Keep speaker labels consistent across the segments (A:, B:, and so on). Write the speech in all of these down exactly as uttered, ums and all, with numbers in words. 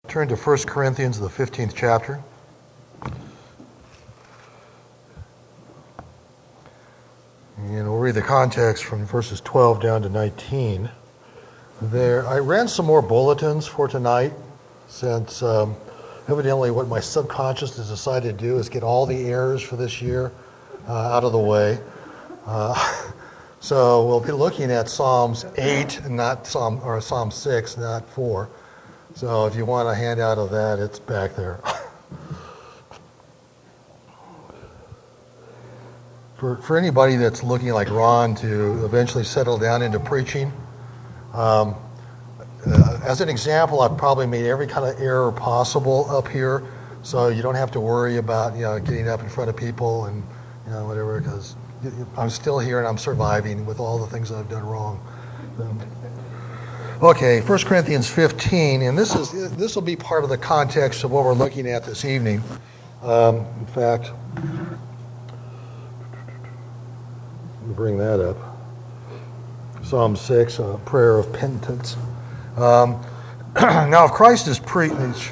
A: Turn to First Corinthians, the fifteenth chapter. And we'll read the context from verses twelve down to nineteen. There, I ran some more bulletins for tonight, since um, evidently what my subconscious has decided to do is get all the errors for this year uh, out of the way. Uh, so we'll be looking at Psalms eight, not Psalm or Psalm six, not four. So if you want a handout of that, it's back there. For for anybody that's looking like Ron to eventually settle down into preaching, um, uh, as an example, I've probably made every kind of error possible up here, so you don't have to worry about you know getting up in front of people and you know whatever, because I'm still here and I'm surviving with all the things I've done wrong. Um, okay, First Corinthians fifteen, and this is this will be part of the context of what we're looking at this evening. Um, in fact. Bring that up. Psalm six, a prayer of penitence. Um, now, if Christ is preached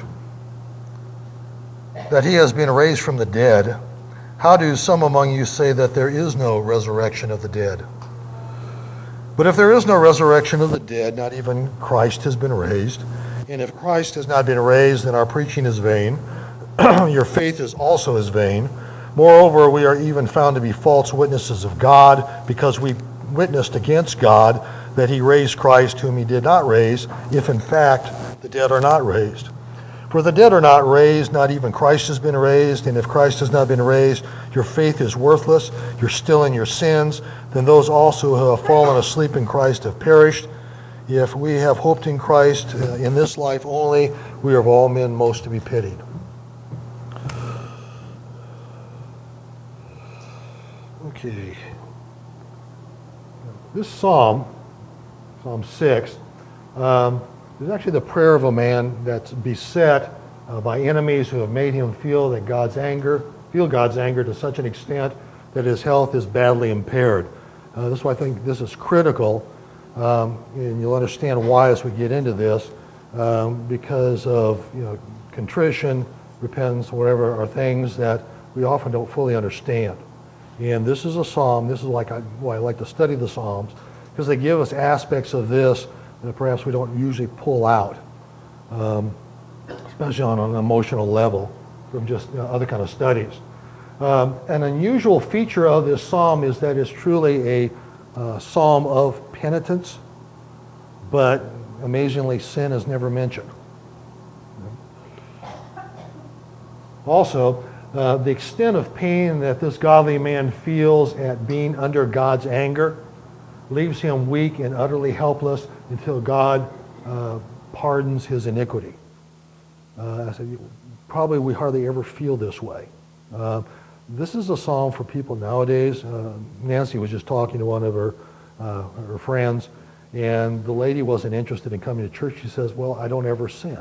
A: that he has been raised from the dead, how do some among you say that there is no resurrection of the dead? But if there is no resurrection of the dead, not even Christ has been raised. And if Christ has not been raised, then our preaching is vain. Your faith is also is vain. Moreover, we are even found to be false witnesses of God, because we witnessed against God that he raised Christ, whom he did not raise, if in fact the dead are not raised. For the dead are not raised, not even Christ has been raised, and if Christ has not been raised, your faith is worthless, you're still in your sins, then those also who have fallen asleep in Christ have perished. If we have hoped in Christ uh, in this life only, we are of all men most to be pitied. Okay. This psalm, Psalm six, um, is actually the prayer of a man that's beset uh, by enemies who have made him feel that God's anger, feel God's anger to such an extent that his health is badly impaired. Uh, that's why I think this is critical, um, and you'll understand why as we get into this, um, because of you know contrition, repentance, whatever, are things that we often don't fully understand. And this is a psalm, this is like I, why I like to study the Psalms, because they give us aspects of this that perhaps we don't usually pull out, um, especially on an emotional level from just you know, other kind of studies. Um, an unusual feature of this psalm is that it's truly a uh, psalm of penitence, but amazingly sin is never mentioned. Also, Uh, the extent of pain that this godly man feels at being under God's anger leaves him weak and utterly helpless until God uh, pardons his iniquity. Uh, I said, probably we hardly ever feel this way. Uh, this is a psalm for people nowadays. Uh, Nancy was just talking to one of her, uh, her friends, and the lady wasn't interested in coming to church. She says, well, I don't ever sin.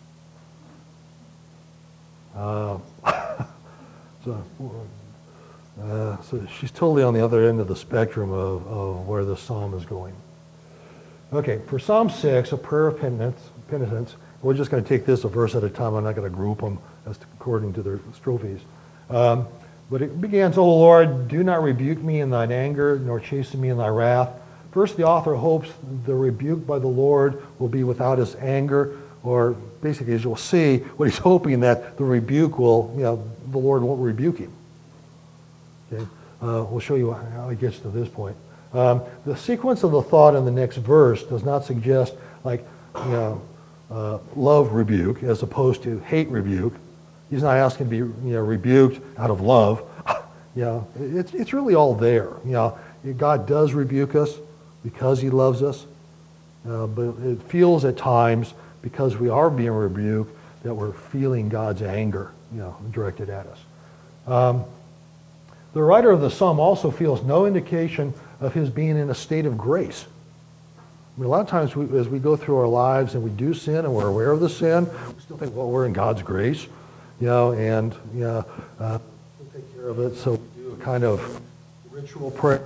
A: Uh, So, uh, so she's totally on the other end of the spectrum of, of where the psalm is going. Okay, for Psalm six, a prayer of penitence, penitence, we're just going to take this a verse at a time. I'm not going to group them as to, according to their strophes. Um, but it begins, O Lord, do not rebuke me in thine anger, nor chasten me in thy wrath. First, the author hopes the rebuke by the Lord will be without his anger, or basically, as you'll see, what he's hoping that the rebuke will, you know, the Lord won't rebuke him. Okay, uh, we'll show you how he gets to this point. Um, the sequence of the thought in the next verse does not suggest like, you know, uh, love rebuke as opposed to hate rebuke. He's not asking to be, you know, rebuked out of love. You know, it's it's really all there. You know, God does rebuke us because He loves us, uh, but it feels at times because we are being rebuked that we're feeling God's anger, you know, directed at us. Um, the writer of the psalm also feels no indication of his being in a state of grace. I mean, a lot of times we, as we go through our lives and we do sin and we're aware of the sin, we still think, well, we're in God's grace, you know, and you know, uh, we'll take care of it. So we do a kind of ritual prayer.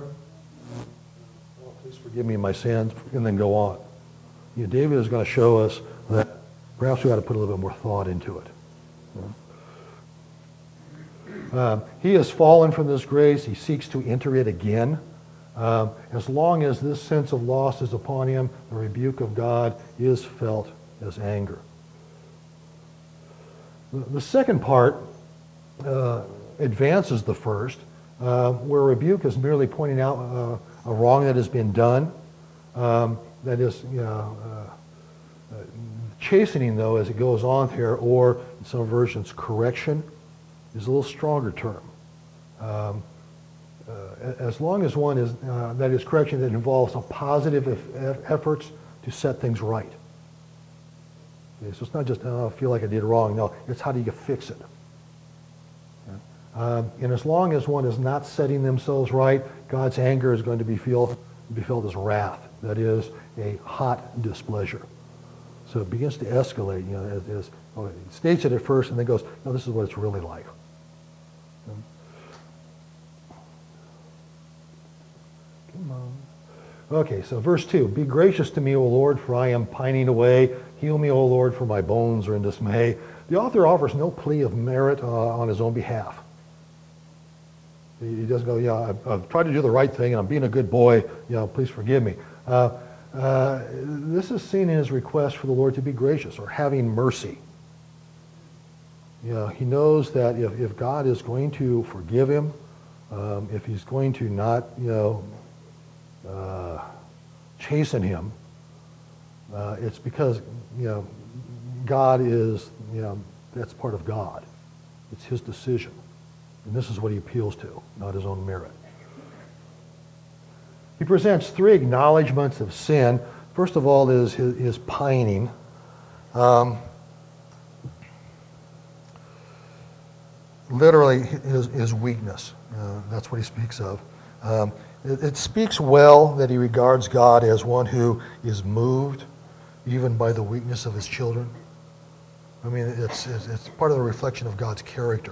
A: Oh, please forgive me my sins, and then go on. You know, David is going to show us that Perhaps we ought to put a little bit more thought into it. Um, he has fallen from this grace. He seeks to enter it again. Um, as long as this sense of loss is upon him, the rebuke of God is felt as anger. The, the second part uh, advances the first, uh, where rebuke is merely pointing out uh, a wrong that has been done. Um, that is, you know, uh, uh, chastening, though, as it goes on here, or in some versions, correction, is a little stronger term. Um, uh, as long as one is, uh, that is correction that involves a positive eff- efforts to set things right. Okay, so it's not just, oh, I feel like I did wrong. No, it's how do you fix it? Okay. Um, and as long as one is not setting themselves right, God's anger is going to be felt, be felt as wrath. That is, a hot displeasure. So it begins to escalate. You know, as, as oh, it states it at first, and then goes, no, this is what it's really like. Okay. Come on. Okay, so verse two, be gracious to me, O Lord, for I am pining away. Heal me, O Lord, for my bones are in dismay. The author offers no plea of merit uh, on his own behalf. He doesn't go, yeah, I've, I've tried to do the right thing, and I'm being a good boy. You know, please forgive me. Uh, uh, this is seen in his request for the Lord to be gracious, or having mercy. You know, he knows that if, if God is going to forgive him, um, if he's going to not, you know, uh, chasten him, uh, it's because, you know, God is, you know, that's part of God. It's his decision. And this is what he appeals to, not his own merit. He presents three acknowledgments of sin. First of all is his, his pining. Um, literally, his, his weakness. Uh, that's what he speaks of. Um, it, it speaks well that he regards God as one who is moved even by the weakness of his children. I mean, it's, it's, it's part of the reflection of God's character.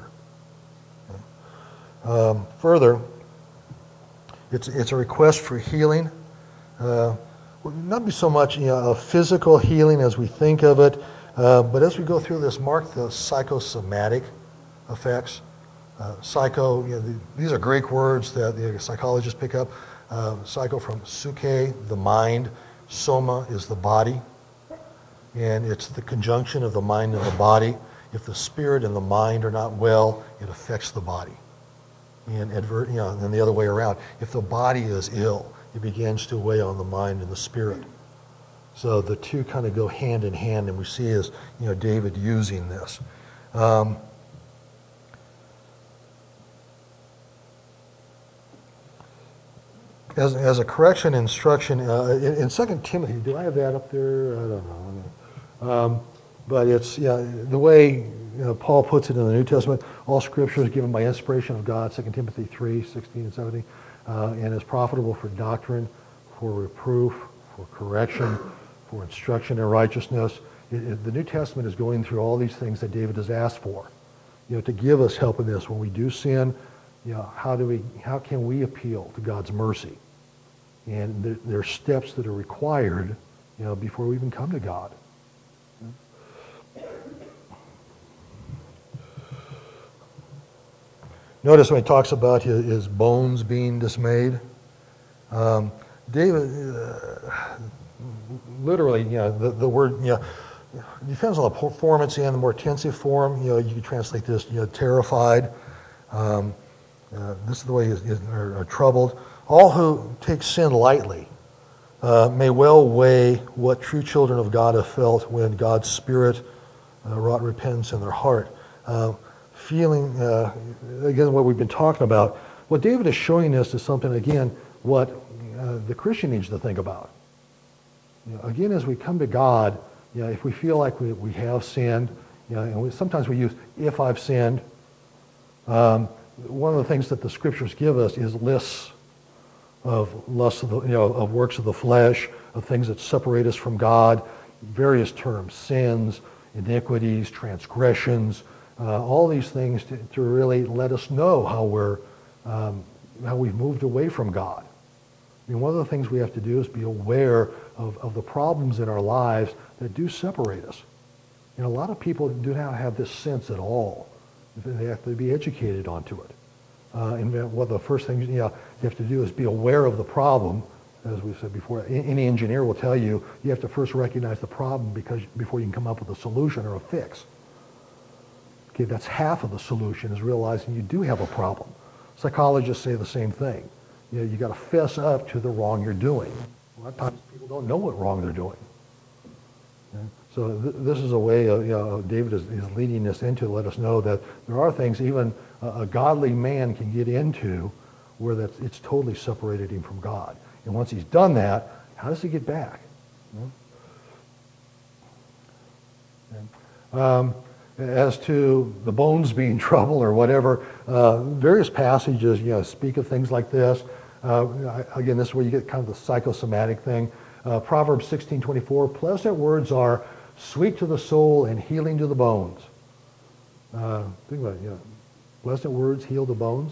A: Um, further, it's it's a request for healing. Uh, not be so much, you know, a physical healing as we think of it, uh, but as we go through this, mark the psychosomatic effects. Uh, psycho, you know, the, these are Greek words that the psychologists pick up. Uh, psycho from psyche, the mind. Soma is the body. And it's the conjunction of the mind and the body. If the spirit and the mind are not well, it affects the body. And advert, you know, and then the other way around. If the body is ill, it begins to weigh on the mind and the spirit. So the two kind of go hand in hand, and we see as, you know, David using this. Um, as as a correction instruction uh, in, in Second Timothy, do I have that up there? I don't know. Um, but it's, yeah, the way, you know, Paul puts it in the New Testament, all Scripture is given by inspiration of God, Second Timothy three, sixteen and seventeen, uh, and is profitable for doctrine, for reproof, for correction, for instruction in righteousness. It, it, the New Testament is going through all these things that David has asked for, you know, to give us help in this. When we do sin, you know, how do we, how can we appeal to God's mercy? And there, there are steps that are required, you know, before we even come to God. Notice when he talks about his, his bones being dismayed. Um, David, uh, literally, you know, the, the word, you know, it depends on the performance and the more intensive form. You know, you can translate this, you know, terrified. Um, uh, this is the way he is, or, or troubled. All who take sin lightly uh, may well weigh what true children of God have felt when God's Spirit uh, wrought repentance in their heart. Uh, feeling, uh, again, what we've been talking about, what David is showing us is something, again, what uh, the Christian needs to think about. You know, again, as we come to God, you know, if we feel like we, we have sinned, you know, and we, sometimes we use, if I've sinned, um, one of the things that the Scriptures give us is lists of lusts of the, you know, of works of the flesh, of things that separate us from God, various terms, sins, iniquities, transgressions, uh, all these things to, to really let us know how we're, um, how we've moved away from God. I mean, one of the things we have to do is be aware of, of the problems in our lives that do separate us. And a lot of people do not have this sense at all. They have to be educated onto it. Uh, and one of the first things you know, you have to do is be aware of the problem. As we said before, any engineer will tell you, you have to first recognize the problem because before you can come up with a solution or a fix. Okay, that's half of the solution, is realizing you do have a problem. Psychologists say the same thing. You know, you got to fess up to the wrong you're doing. A lot of times people don't know what wrong they're doing. Okay? So th this is a way of, you know, David is, is leading us into to let us know that there are things even a, a godly man can get into where that's, it's totally separated him from God. And once he's done that, how does he get back? You know? um, as to the bones being trouble or whatever, uh, various passages you know, speak of things like this. Uh, again, this is where you get kind of the psychosomatic thing. Uh, Proverbs sixteen twenty-four, pleasant words are sweet to the soul and healing to the bones. Uh, think about it, you know, pleasant words heal the bones.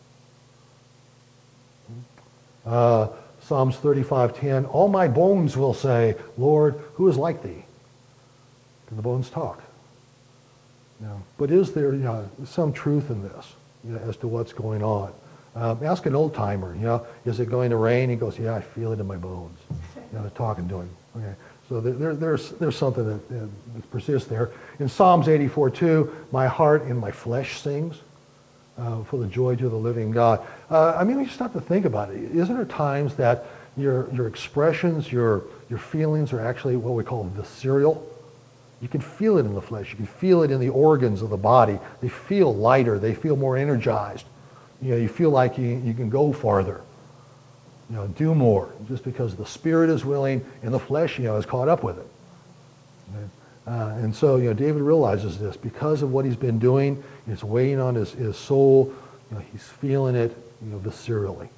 A: Uh, Psalms thirty-five ten, all my bones will say, Lord, who is like thee? Can the bones talk? You know, but is there you know, some truth in this you know, as to what's going on? Um, ask an old timer, you know, is it going to rain? He goes, yeah, I feel it in my bones. You know, they're talking to him. Okay, so there, there, there's there's something that, uh, that persists there. In Psalms eighty-four two, my heart and my flesh sings uh, for the joy to the living God. Uh, I mean, you stop to think about it. Isn't there times that your your expressions, your your feelings are actually what we call visceral? You can feel it in the flesh. You can feel it in the organs of the body. They feel lighter. They feel more energized. You know, you feel like you, you can go farther, you know, do more, just because the spirit is willing and the flesh, you know, is caught up with it. Okay? Uh, and so, you know, David realizes this because of what he's been doing. It's weighing on his, his soul. You know, he's feeling it, you know, viscerally.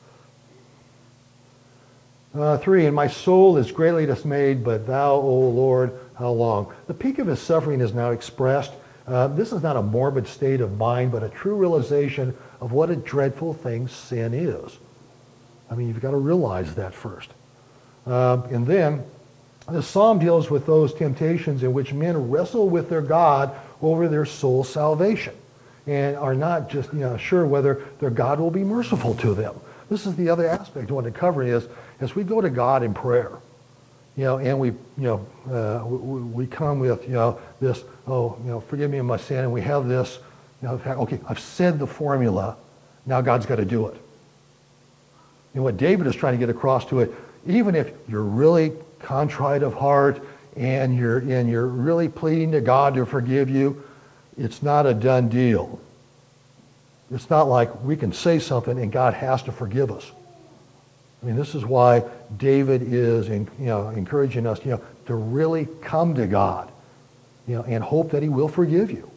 A: Uh, three, and my soul is greatly dismayed, but thou, O Lord, how long? The peak of his suffering is now expressed. Uh, this is not a morbid state of mind, but a true realization of what a dreadful thing sin is. I mean, you've got to realize that first. Uh, and then, the psalm deals with those temptations in which men wrestle with their God over their soul's salvation and are not just you know, sure whether their God will be merciful to them. This is the other aspect I want to cover is, as we go to God in prayer, you know, and we, you know, uh, we, we come with, you know, this, oh, you know, forgive me of my sin, and we have this, you know, okay, I've said the formula, now God's got to do it. And what David is trying to get across to it, even if you're really contrite of heart and you're and you're really pleading to God to forgive you, it's not a done deal. It's not like we can say something and God has to forgive us. I mean, this is why David is, in, you know, encouraging us, you know, to really come to God, you know, and hope that He will forgive you.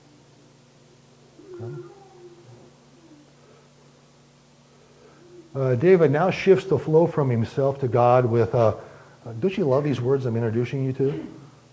A: Okay. Uh, David now shifts the flow from himself to God with, uh, uh, don't you love these words I'm introducing you to?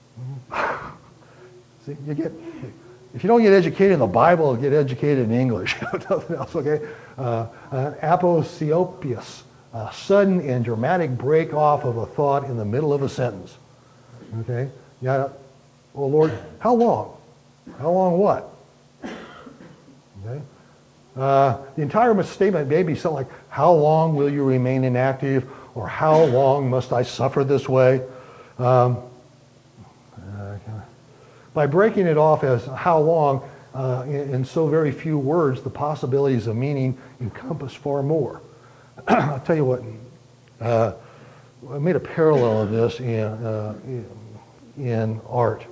A: See, you get, if you don't get educated in the Bible, get educated in English. Nothing else, okay? Uh, uh, aposiopius. A sudden and dramatic break off of a thought in the middle of a sentence. Okay? Yeah. Well, Lord, how long? How long what? Okay? Uh, the entire statement may be something like, how long will you remain inactive? Or how long must I suffer this way? Um, uh, by breaking it off as how long, uh, in, in so very few words, the possibilities of meaning encompass far more. I'll tell you what, uh, I made a parallel of this in, uh, in, in art.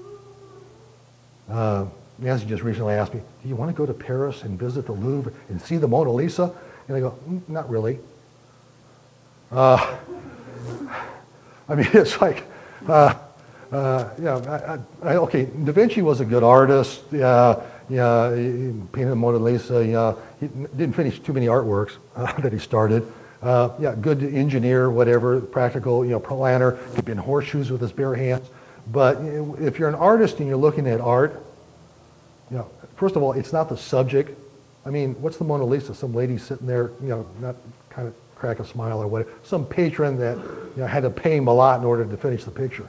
A: Uh, Nancy just recently asked me, do you want to go to Paris and visit the Louvre and see the Mona Lisa? And I go, mm, not really. Uh, I mean, it's like, uh, uh, yeah, I, I, okay, Da Vinci was a good artist. Yeah, yeah, he painted the Mona Lisa. Yeah, he didn't finish too many artworks uh, that he started. Uh, yeah, good engineer, whatever, practical, you know, planner. He'd been horseshoes with his bare hands. But if you're an artist and you're looking at art, you know, first of all, it's not the subject. I mean, what's the Mona Lisa? Some lady sitting there, you know, not kind of crack a smile or whatever. Some patron that you know, had to pay him a lot in order to finish the picture.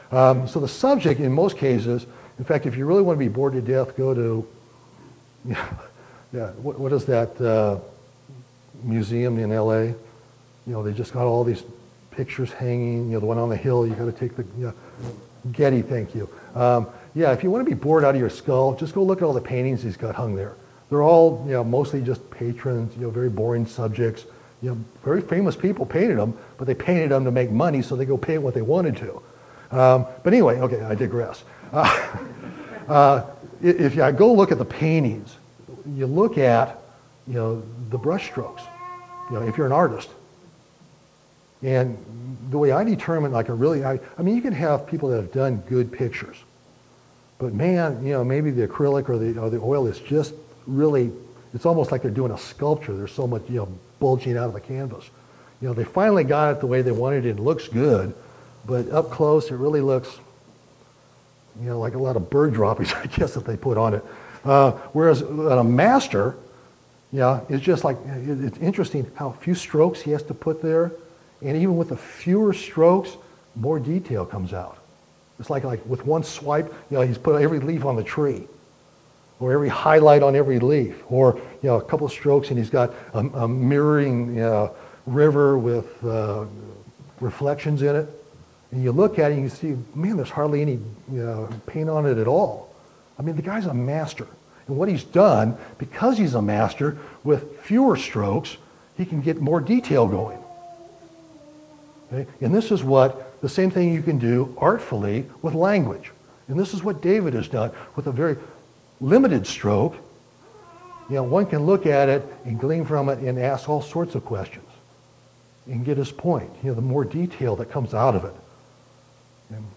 A: Um, so the subject, in most cases, in fact, if you really want to be bored to death, go to, yeah, yeah what, what is that uh, museum in L A? You know, they just got all these pictures hanging. You know, the one on the hill. You got to take the you know, Getty. Thank you. Um, yeah, if you want to be bored out of your skull, just go look at all the paintings he's got hung there. They're all, you know, mostly just patrons. You know, very boring subjects. You know, very famous people painted them, but they painted them to make money, so they go paint what they wanted to. Um, but anyway, okay, I digress. Uh, uh, if you go look at the paintings, you look at, you know, the brush strokes. You know, if you're an artist. And the way I determine, like a really, I, I mean, you can have people that have done good pictures, but man, you know, maybe the acrylic or the or the oil is just really, it's almost like they're doing a sculpture. There's so much, you know, bulging out of the canvas. You know, they finally got it the way they wanted it. It looks good, but up close, it really looks, you know, like a lot of bird droppings, I guess, that they put on it. Uh, whereas a master, yeah, it's just like, it's interesting how few strokes he has to put there. And even with the fewer strokes, more detail comes out. It's like, like with one swipe, you know, he's put every leaf on the tree, or every highlight on every leaf, or, you know, a couple of strokes and he's got a, a mirroring you know, river with uh, reflections in it. And you look at it and you see, man, there's hardly any you know, paint on it at all. I mean, the guy's a master. And what he's done, because he's a master, with fewer strokes, he can get more detail going. Okay? And this is what, the same thing you can do artfully with language. And this is what David has done with a very limited stroke. You know, one can look at it and glean from it and ask all sorts of questions and get his point. You know, the more detail that comes out of it. And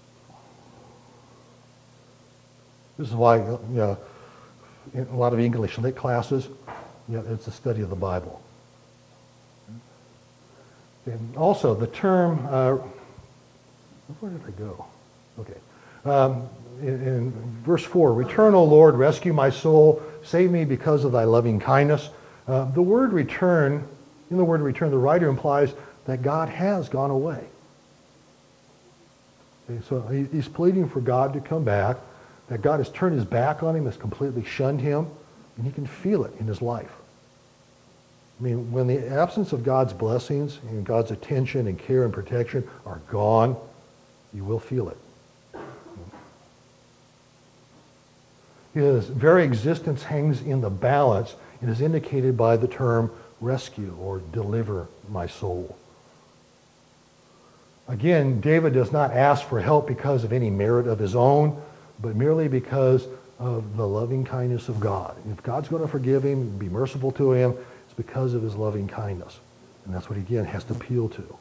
A: this is why, you know, in a lot of English lit classes, you know, it's a study of the Bible. And also, the term, uh, where did I go? Okay. Um, in, in verse four, return, O Lord, rescue my soul, save me because of thy loving kindness. Uh, the word return, in the word return, the writer implies that God has gone away. Okay, so he, he's pleading for God to come back, that God has turned his back on him, has completely shunned him, and he can feel it in his life. I mean, when the absence of God's blessings and God's attention and care and protection are gone, you will feel it. His very existence hangs in the balance and is indicated by the term rescue or deliver my soul. Again, David does not ask for help because of any merit of his own, but merely because of the loving kindness of God. If God's going to forgive him, be merciful to him, because of his loving kindness. And that's what he, again, has to appeal to.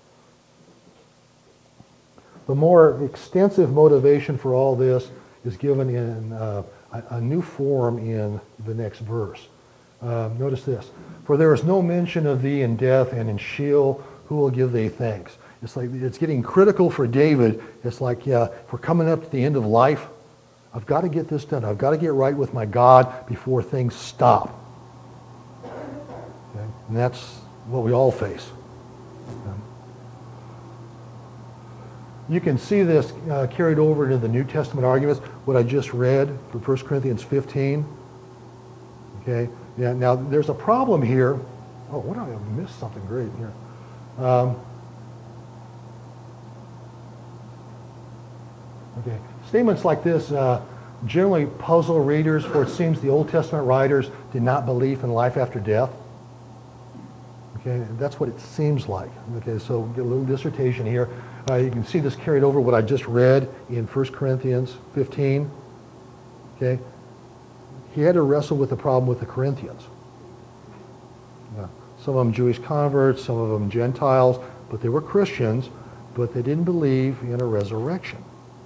A: The more extensive motivation for all this is given in uh, a, a new form in the next verse. Uh, notice this. For there is no mention of thee in death, and in Sheol who will give thee thanks. It's like it's getting critical for David. It's like, yeah, if we're coming up to the end of life, I've got to get this done. I've got to get right with my God before things stop. And that's what we all face. You can see this uh, carried over into the New Testament arguments, what I just read from First Corinthians fifteen. Okay, yeah, now there's a problem here. Oh, what did I miss something great here? Um, okay, statements like this uh, generally puzzle readers, for it seems the Old Testament writers did not believe in life after death. Okay, that's what it seems like. Okay, so get a little dissertation here. Uh, you can see this carried over what I just read in First Corinthians fifteen. Okay, he had to wrestle with the problem with the Corinthians. Yeah. Some of them Jewish converts, some of them Gentiles, but they were Christians, but they didn't believe in a resurrection.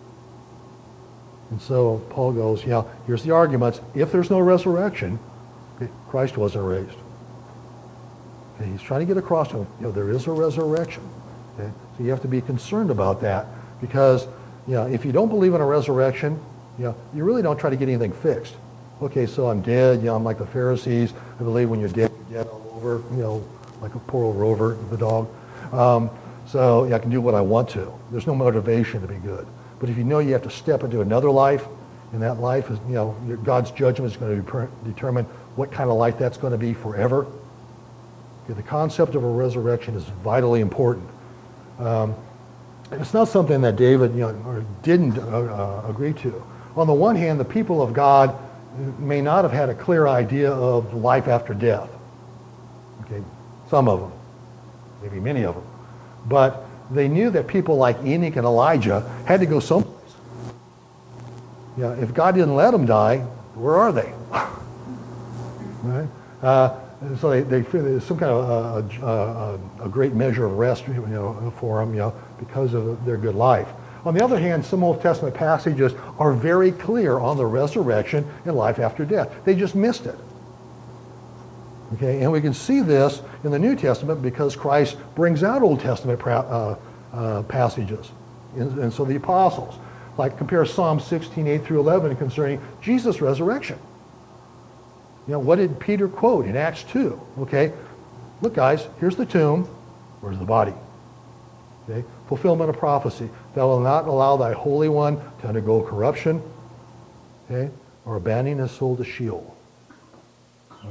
A: And so Paul goes, yeah, here's the arguments. If there's no resurrection, okay, Christ wasn't raised. Okay, he's trying to get across to them, you know, there is a resurrection. Okay? So you have to be concerned about that because, you know, if you don't believe in a resurrection, you know, you really don't try to get anything fixed. Okay, so I'm dead, you know, I'm like the Pharisees. I believe when you're dead, you're dead all over, you know, like a poor old Rover, the dog. Um, so yeah, I can do what I want to. There's no motivation to be good. But if you know you have to step into another life, and that life is, you know, your, God's judgment is going to per- determine what kind of life that's going to be forever. Okay, the concept of a resurrection is vitally important. Um, and it's not something that David, you know, or didn't uh, uh, agree to. On the one hand, the people of God may not have had a clear idea of life after death. Okay, some of them, maybe many of them. But they knew that people like Enoch and Elijah had to go someplace. You know, if God didn't let them die, where are they? Right? Uh, so they, they feel there's some kind of a, a, a great measure of rest, you know, for them, you know, because of their good life. On the other hand, some Old Testament passages are very clear on the resurrection and life after death. They just missed it. Okay, and we can see this in the New Testament because Christ brings out Old Testament uh, uh, passages. And, and so the apostles, like compare Psalm sixteen, eight through eleven concerning Jesus' resurrection. You know, what did Peter quote in Acts two? Okay, look guys, here's the tomb, where's the body? Okay, fulfillment of prophecy. Thou wilt not allow thy Holy One to undergo corruption, okay, or abandon his soul to Sheol. Huh?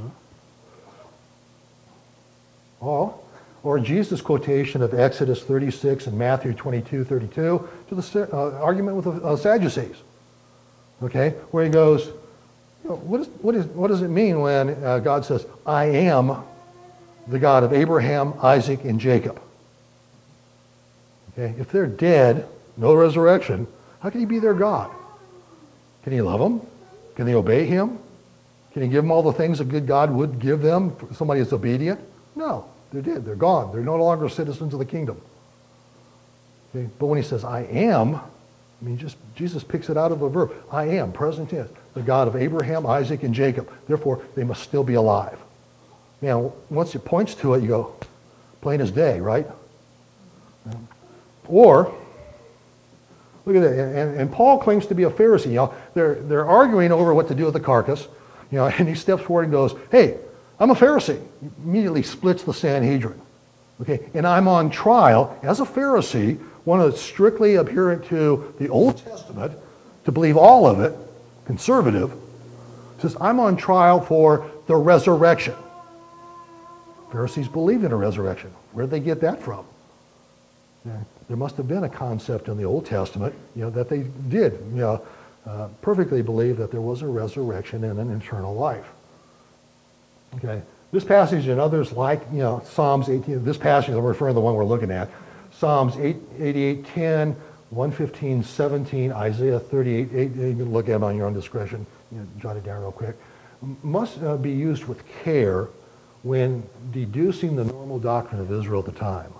A: Or, or Jesus' quotation of Exodus thirty-six and Matthew twenty-two, thirty-two to the uh, argument with the uh, Sadducees. Okay, where he goes, you know, what, is, what, is, what does it mean when uh, God says, I am the God of Abraham, Isaac, and Jacob? Okay, if they're dead, no resurrection, how can he be their God? Can he love them? Can they obey him? Can he give them all the things a good God would give them for somebody that's obedient? No, they're dead. They're gone. They're no longer citizens of the kingdom. Okay, but when he says, I am, I mean, just Jesus picks it out of a verb. I am, present tense, the God of Abraham, Isaac, and Jacob. Therefore, they must still be alive. Now, once it points to it, you go, plain as day, right? Or, look at that, and, and Paul claims to be a Pharisee. You know, they're, they're arguing over what to do with the carcass, you know, and he steps forward and goes, hey, I'm a Pharisee. He immediately splits the Sanhedrin. Okay, and I'm on trial as a Pharisee, one that's strictly adherent to the Old Testament, to believe all of it, conservative, says I'm on trial for the resurrection. Pharisees believed in a resurrection. Where did they get that from? Yeah, there must have been a concept in the Old Testament, you know, that they did, you know, uh, perfectly believe that there was a resurrection and an eternal life. Okay, this passage and others like, you know, Psalms eighteen, this passage, I'm referring to the one we're looking at, Psalms eighty-eight, ten, one fifteen, seventeen, Isaiah thirty-eight, eight, you can look at them on your own discretion, you know, jot it down real quick, must uh, be used with care when deducing the normal doctrine of Israel at the time.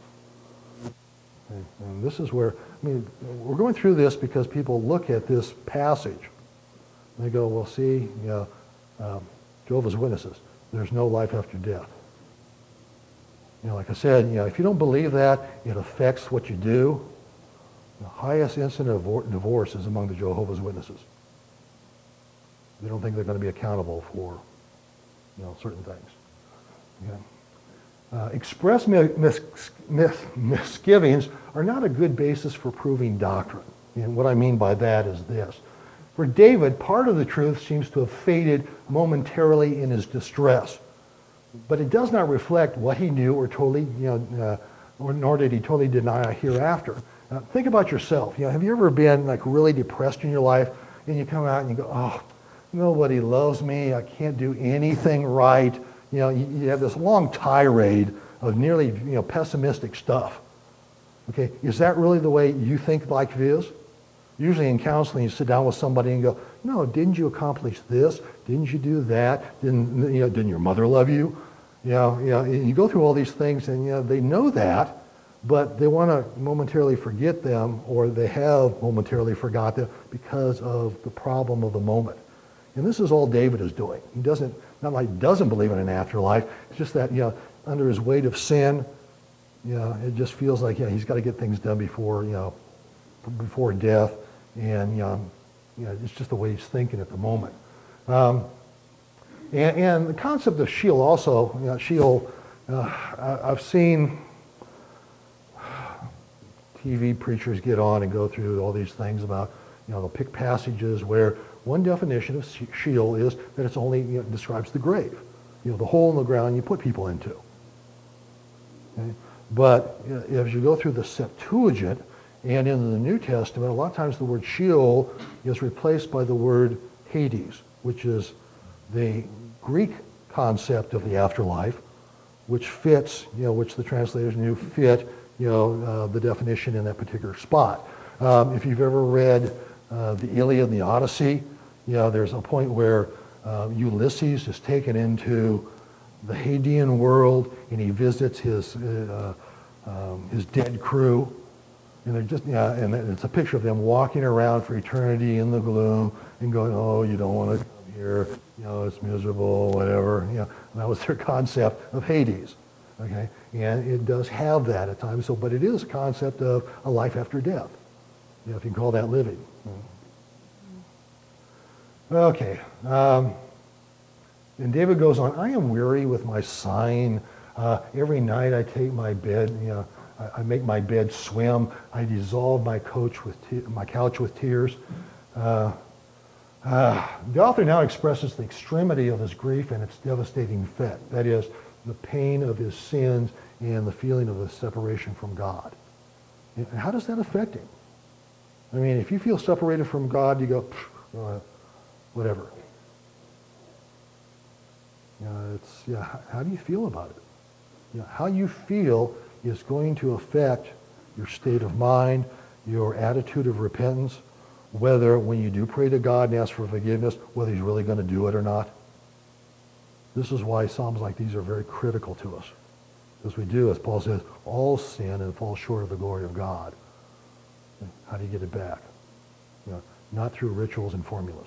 A: Okay, and this is where, I mean, we're going through this because people look at this passage and they go, well, see, you know, um, Jehovah's Witnesses, there's no life after death. You know, like I said, you know, if you don't believe that, it affects what you do. The highest incident of divorce is among the Jehovah's Witnesses. They don't think they're going to be accountable for, you know, certain things. Okay. Uh, express mis mis misgivings are not a good basis for proving doctrine. And what I mean by that is this. For David, part of the truth seems to have faded momentarily in his distress, but it does not reflect what he knew or totally, you know, uh, or, nor did he totally deny hereafter. Uh, think about yourself. You know, have you ever been like really depressed in your life, and you come out and you go, "Oh, nobody loves me. I can't do anything right." You know, you, you have this long tirade of nearly, you know, pessimistic stuff. Okay, is that really the way you think life is? Usually in counseling, you sit down with somebody and go, no, didn't you accomplish this? Didn't you do that? Didn't, you know, didn't your mother love you? You know, you know, you go through all these things and, you know, they know that, but they want to momentarily forget them, or they have momentarily forgot them because of the problem of the moment. And this is all David is doing. He doesn't, not like he doesn't believe in an afterlife, it's just that, you know, under his weight of sin, you know, it just feels like, yeah, he's got to get things done before, you know, before death. And, you know, you know, it's just the way he's thinking at the moment. Um, and, and the concept of Sheol also, you know, Sheol, uh, I, I've seen, T V preachers get on and go through all these things about, you know, they'll pick passages where one definition of Sheol is that it's only, you know, describes the grave, you know, the hole in the ground you put people into. Okay? But you know, as you go through the Septuagint and in the New Testament, a lot of times the word Sheol is replaced by the word Hades, which is the Greek concept of the afterlife, which fits, you know, which the translators knew fit, you know, uh, the definition in that particular spot. Um, if you've ever read uh, the Iliad and the Odyssey, you know, there's a point where uh, Ulysses is taken into the Hadean world and he visits his uh, um, his dead crew, and they're just, yeah, and it's a picture of them walking around for eternity in the gloom and going, oh, you don't want to come here, you know, it's miserable, whatever, you know. And that was their concept of Hades. Okay, and it does have that at times. So, but it is a concept of a life after death, you know, if you can call that living. Okay, um, and David goes on. I am weary with my sighing. Uh, every night I take my bed. You know, I, I make my bed swim. I dissolve my couch with te- my couch with tears. Uh, uh, the author now expresses the extremity of his grief and its devastating effect. That is, the pain of his sins and the feeling of a separation from God. And how does that affect him? I mean, if you feel separated from God, you go, uh, whatever. You know, it's, yeah, how, how do you feel about it? You know, how you feel is going to affect your state of mind, your attitude of repentance, whether when you do pray to God and ask for forgiveness, whether he's really going to do it or not. This is why Psalms like these are very critical to us. As we do, as Paul says, all sin and fall short of the glory of God. How do you get it back? You know, not through rituals and formulas.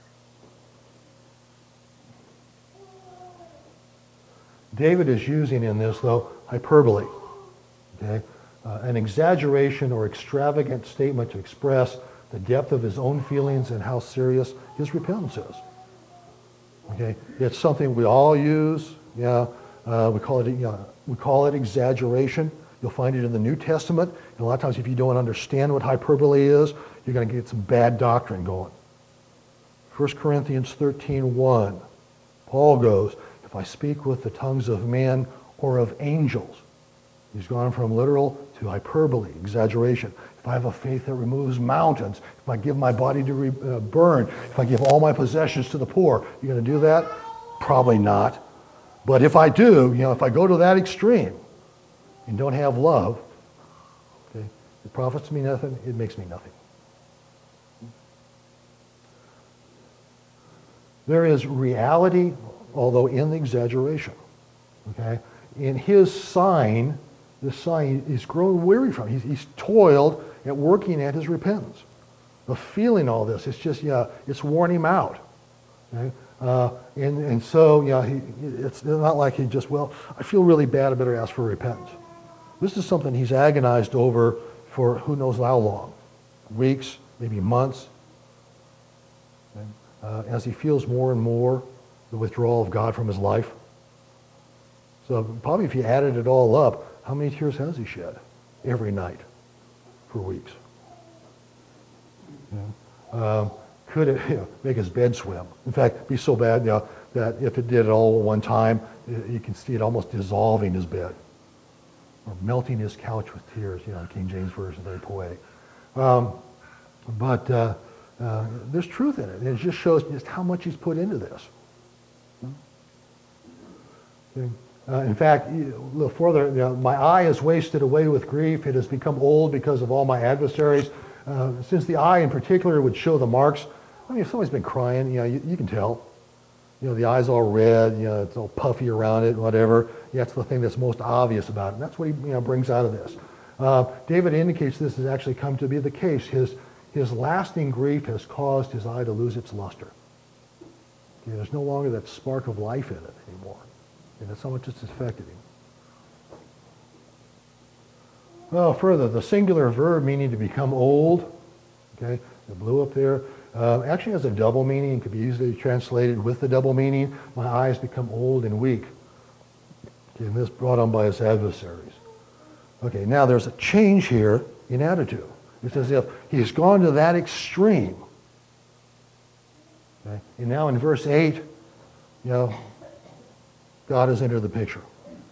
A: David is using in this, though, hyperbole. Okay? Uh, an exaggeration or extravagant statement to express the depth of his own feelings and how serious his repentance is. Okay, it's something we all use. Yeah, uh, we call it. You know, we call it exaggeration. You'll find it in the New Testament. And a lot of times, if you don't understand what hyperbole is, you're going to get some bad doctrine going. First Corinthians thirteen one, Paul goes, "If I speak with the tongues of men or of angels," he's gone from literal to hyperbole, exaggeration. If I have a faith that removes mountains, if I give my body to re, uh, burn, if I give all my possessions to the poor, you're going to do that? Probably not. But if I do, you know, if I go to that extreme and don't have love, okay, it profits me nothing, it makes me nothing. There is reality, although in the exaggeration. Okay? In his sign, this sign is grown weary from. He's, he's toiled at working at his repentance, of feeling all this. It's just, yeah, it's worn him out. Okay? Uh, and, and so, yeah, he, it's not like he just, well, I feel really bad, I better ask for repentance. This is something he's agonized over for who knows how long. Weeks, maybe months. Okay? Uh, as he feels more and more the withdrawal of God from his life. So probably if you added it all up, how many tears has he shed every night for weeks? Yeah. Um, could it, you know, make his bed swim? In fact, be so bad, you know, that if it did it all at one time, you can see it almost dissolving his bed or melting his couch with tears. You know, the King James Version, very poetic. Um, but uh, uh, there's truth in it. And it just shows just how much he's put into this. Okay. Uh, in fact, a little further, you know, my eye is wasted away with grief. It has become old because of all my adversaries. Uh, since the eye in particular would show the marks, I mean, if somebody's been crying, you know, you, you can tell. You know, the eye's all red, you know, it's all puffy around it, whatever. Yeah, that's the thing that's most obvious about it. And that's what he, you know, brings out of this. Uh, David indicates this has actually come to be the case. His, his lasting grief has caused his eye to lose its luster. Okay, there's no longer that spark of life in it anymore. And that's how much it's affected him. Well, further, the singular verb meaning to become old, okay, the blue up there, uh, actually has a double meaning. It could be easily translated with the double meaning. My eyes become old and weak. Okay, and this brought on by his adversaries. Okay, now there's a change here in attitude. It's as if he's gone to that extreme. Okay? And now in verse eight, you know, God has entered the picture.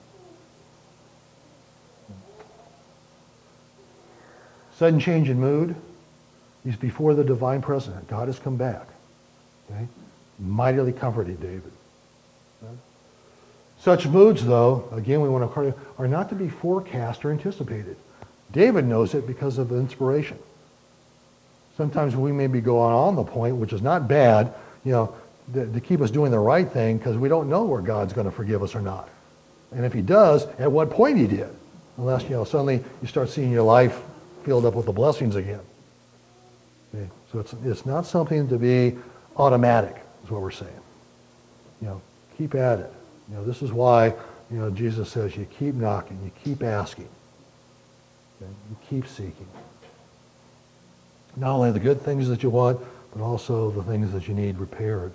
A: Sudden change in mood. He's before the divine presence. God has come back. Okay? Mightily comforted David. Okay? Such moods, though, again, we want to are not to be forecast or anticipated. David knows it because of the inspiration. Sometimes we may be going on the point, which is not bad, you know, to, to keep us doing the right thing because we don't know where God's going to forgive us or not. And if he does, at what point he did. Unless, you know, suddenly you start seeing your life filled up with the blessings again. Okay? So it's, it's not something to be automatic, is what we're saying. You know, keep at it. You know, this is why, you know, Jesus says you keep knocking, you keep asking, okay? You keep seeking. Not only the good things that you want, but also the things that you need repaired.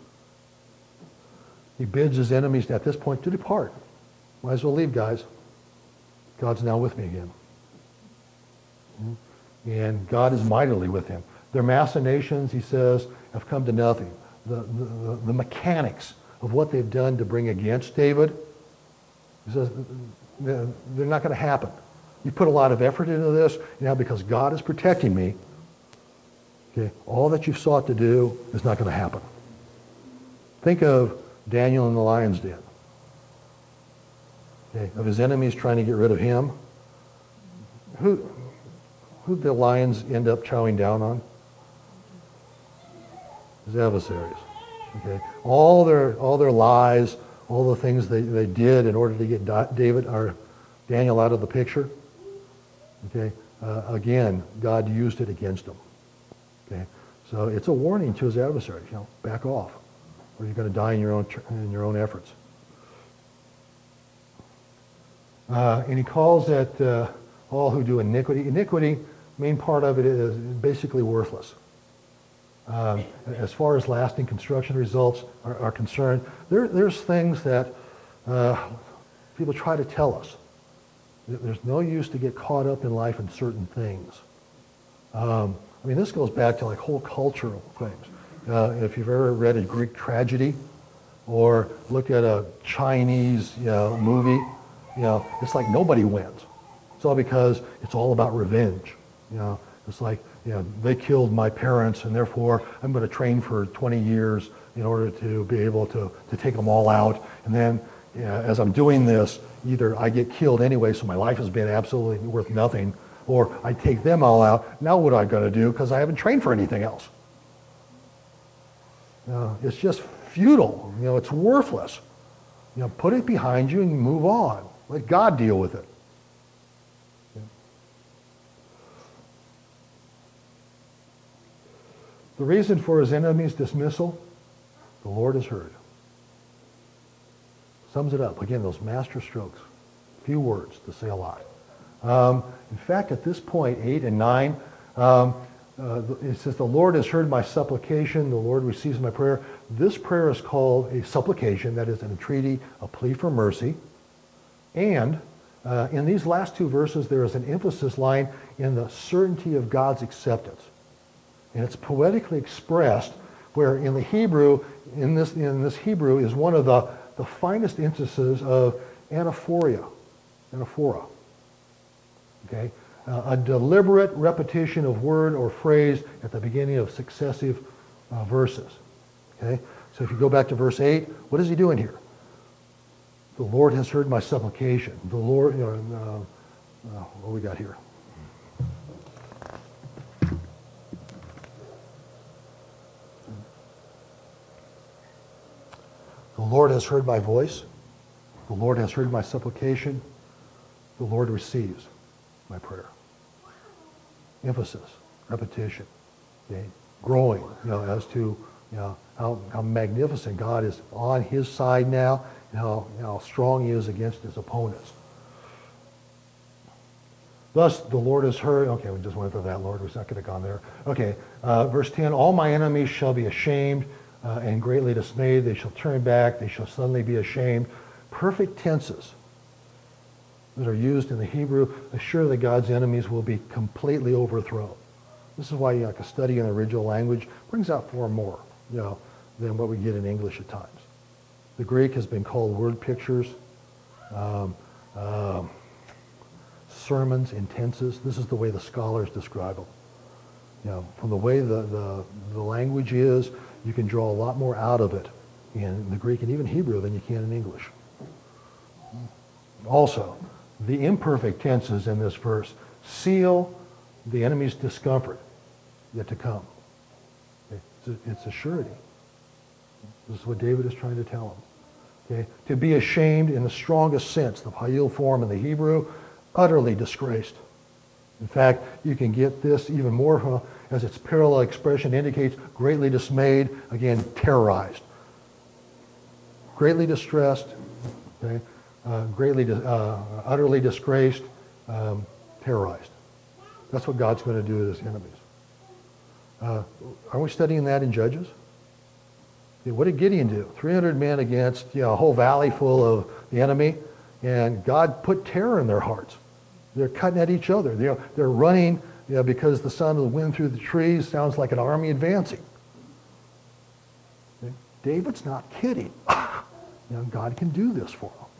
A: He bids his enemies at this point to depart. Might as well leave, guys. God's now with me again. And God is mightily with him. Their machinations, he says, have come to nothing. The, the, the mechanics of what they've done to bring against David, he says, they're not going to happen. You put a lot of effort into this, now because God is protecting me, okay, all that you've sought to do is not going to happen. Think of Daniel in the lion's den. Okay, of his enemies trying to get rid of him. Who, who the lions end up chowing down on? His adversaries. Okay, all their all their lies, all the things they, they did in order to get David or Daniel out of the picture. Okay, uh, again, God used it against them. Okay, so it's a warning to his adversaries. You know, back off, or you're going to die in your own in your own efforts. Uh, and he calls that uh, all who do iniquity. Iniquity, main part of it is basically worthless. Um, as far as lasting construction results are, are concerned, there, there's things that uh, people try to tell us. There's no use to get caught up in life in certain things. Um, I mean, this goes back to like whole cultural things. Uh, if you've ever read a Greek tragedy or looked at a Chinese, you know, movie, you know, it's like nobody wins. It's all because it's all about revenge. You know, it's like, you know, they killed my parents, and therefore I'm going to train for twenty years in order to be able to, to take them all out. And then, you know, as I'm doing this, either I get killed anyway, so my life has been absolutely worth nothing, or I take them all out. Now what am I going to do? Because I haven't trained for anything else. You know, it's just futile. You know, it's worthless. You know, put it behind you and move on. Let God deal with it. The reason for his enemy's dismissal, the Lord has heard. Sums it up. Again, those master strokes. Few words to say a lot. Um, in fact, at this point, eight and nine, um, uh, it says, the Lord has heard my supplication. The Lord receives my prayer. This prayer is called a supplication, that is an entreaty, a plea for mercy. And uh, in these last two verses, there is an emphasis line in the certainty of God's acceptance. And it's poetically expressed, where in the Hebrew, in this in this Hebrew is one of the, the finest instances of anaphoria, anaphora. Okay, uh, a deliberate repetition of word or phrase at the beginning of successive uh, verses. Okay, so if you go back to verse eight, what is he doing here? The Lord has heard my supplication. The Lord, you know, uh, uh, what we got here? The Lord has heard my voice. The Lord has heard my supplication. The Lord receives my prayer. Emphasis, repetition, okay? Growing, you know, as to, you know, how, how magnificent God is on his side now, and how, you know, how strong he is against his opponents. Thus, the Lord has heard. Okay, we just went through that, Lord. We're not going to go on there. Okay, uh, verse ten, all my enemies shall be ashamed uh, and greatly dismayed. They shall turn back. They shall suddenly be ashamed. Perfect tenses. that are used in the Hebrew assure that God's enemies will be completely overthrown. This is why like, a study in the original language brings out far more, you know, than what we get in English at times. The Greek has been called word pictures, um, um, sermons in tenses. This is the way the scholars describe them. You know, from the way the, the, the language is, you can draw a lot more out of it in the Greek and even Hebrew than you can in English. Also, the imperfect tenses in this verse seal the enemy's discomfort yet to come. It's a, it's a surety. This is what David is trying to tell him. Okay? To be ashamed in the strongest sense, the Hayil form in the Hebrew, utterly disgraced. In fact, you can get this even more huh, as its parallel expression indicates, greatly dismayed, again, terrorized. Greatly distressed, okay? uh, greatly, di- uh, utterly disgraced, um, terrorized. That's what God's going to do to his enemies. Uh, aren't we studying that in Judges? Okay, what did Gideon do? three hundred men against you know, a whole valley full of the enemy, and God put terror in their hearts. They're cutting at each other. They're, they're running you know, because the sound of the wind through the trees sounds like an army advancing. Okay? David's not kidding. You know, God can do this for them.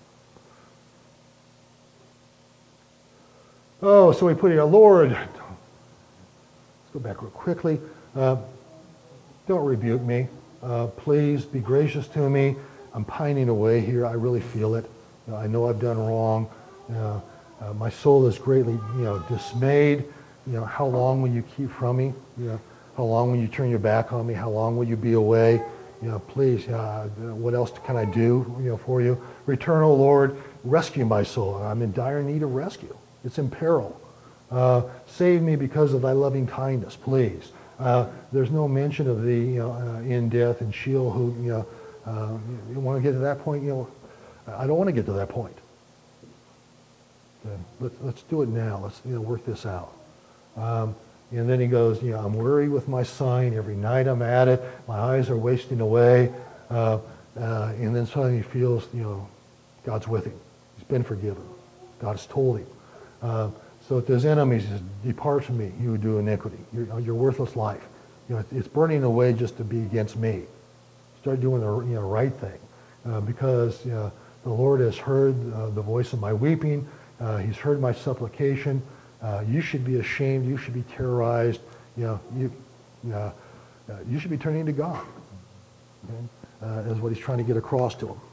A: Oh, so we put here, Lord, let's go back real quickly. Uh, don't rebuke me. Uh, please be gracious to me. I'm pining away here. I really feel it. You know, I know I've done wrong. Uh, uh, my soul is greatly, you know, dismayed. You know, how long will you keep from me? You know, how long will you turn your back on me? How long will you be away? You know, please, uh, what else can I do, you know, for you? Return, O Lord, rescue my soul. I'm in dire need of rescue. It's in peril. Uh, save me because of thy loving kindness, please. Uh, there's no mention of thee you know, uh, in death and Sheol who, you know, uh, you want to get to that point, you know, I don't want to get to that point. Okay. Let's, let's do it now. Let's you know, work this out. Um, and then he goes, you know, I'm weary with my sighing. Every night I'm at it. My eyes are wasting away. Uh, uh, and then suddenly he feels, you know, God's with him. He's been forgiven. God has told him. Uh, so to his enemies, he says, depart from me, you who do iniquity. Your, your worthless life. You know, it's burning away just to be against me. Start doing the you know, right thing. Uh, because you know, the Lord has heard uh, the voice of my weeping. Uh, he's heard my supplication. Uh, you should be ashamed. You should be terrorized. You know, you, uh, uh, you should be turning to God. Okay? Uh, is what he's trying to get across to him.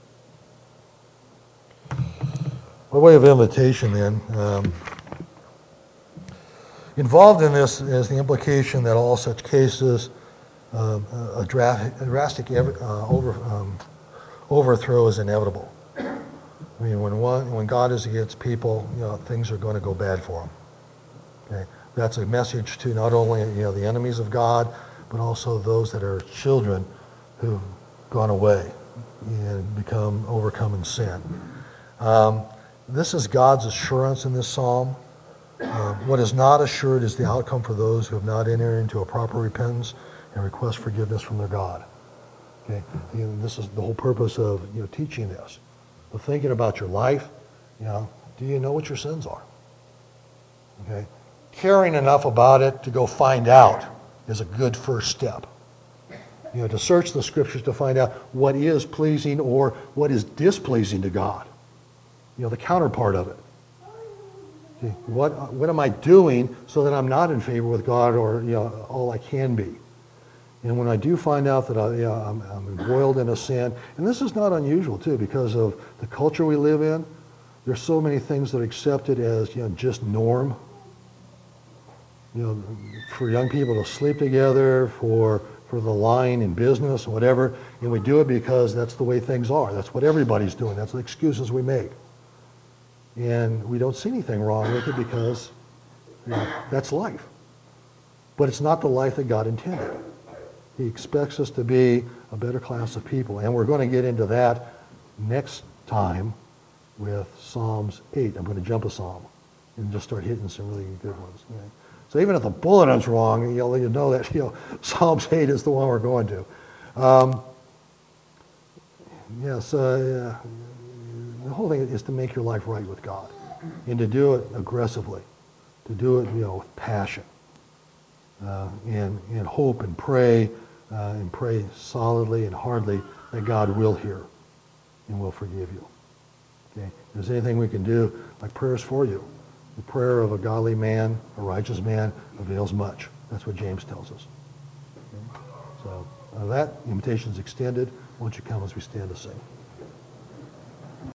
A: By way of invitation, then, um, involved in this is the implication that all such cases, um, a, dra- a drastic ever, uh, over, um, overthrow is inevitable. I mean, when one, when God is against people, you know, things are going to go bad for them. Okay, that's a message to not only you know the enemies of God, but also those that are children who've gone away and become overcome in sin. Um, this is God's assurance in this psalm. Uh, what is not assured is the outcome for those who have not entered into a proper repentance and request forgiveness from their God. Okay, and this is the whole purpose of you know teaching this. But thinking about your life, you know, do you know what your sins are? Okay, caring enough about it to go find out is a good first step. You know, to search the scriptures to find out what is pleasing or what is displeasing to God. You know, the counterpart of it. Okay, what what am I doing so that I'm not in favor with God or you know all I can be? And when I do find out that I, you know, I'm, I'm embroiled in a sin, and this is not unusual too, because of the culture we live in. There's so many things that are accepted as you know just norm. You know, for young people to sleep together, for for the line in business, whatever, and we do it because that's the way things are. That's what everybody's doing. That's the excuses we make, and we don't see anything wrong with it because you know, that's life. But it's not the life that God intended. He expects us to be a better class of people. And we're going to get into that next time with Psalms eight. I'm going to jump a psalm and just start hitting some really good ones. Okay? So even if the bulletin's wrong, you'll, you'll know that you know Psalms eight is the one we're going to. Um, yes, uh, the whole thing is to make your life right with God, and to do it aggressively, to do it, you know, with passion, uh, and and hope and pray, uh, and pray solidly and hardly that God will hear and will forgive you. Okay, if there's anything we can do, like prayers for you. The prayer of a godly man, a righteous man, avails much. That's what James tells us. Okay? So uh, that invitation is extended. Won't you come as we stand to sing?